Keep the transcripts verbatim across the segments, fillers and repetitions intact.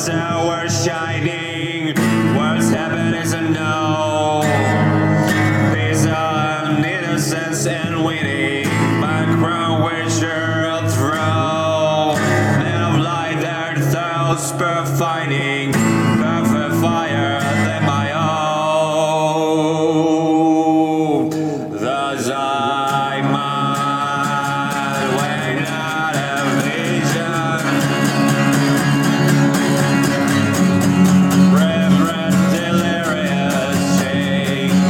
star were shining. What's happened is a no. Peace on innocence and winning. My crown which earth throw. Men of light their thoughts perfiding. Perfect fire than my own. Thus I might when not a vision. Reverent delirious change.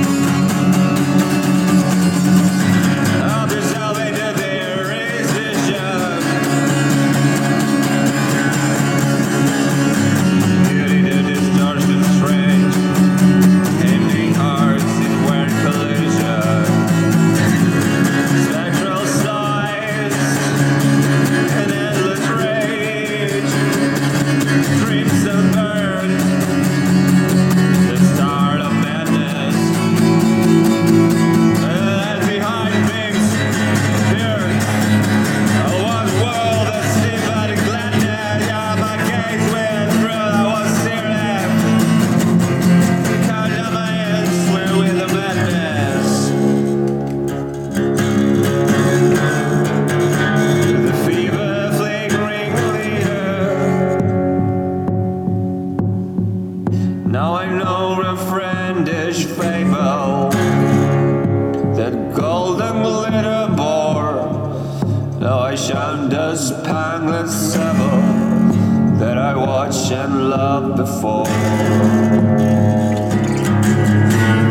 Of yourself into their vision. Beauty to distortion strange. Ending hearts in weird collision. Spectral sighs and endless rage. Dreams of burn. The start of madness. And behind things here. A one world that seemed like gladness. Yeah, my gaze went through. I was serious. Count down my hands, swear with the madness. The fever flickering leader. Now I know a friendish fable. That golden glitter bore. Now I shun the spangled sable that I watched and loved before.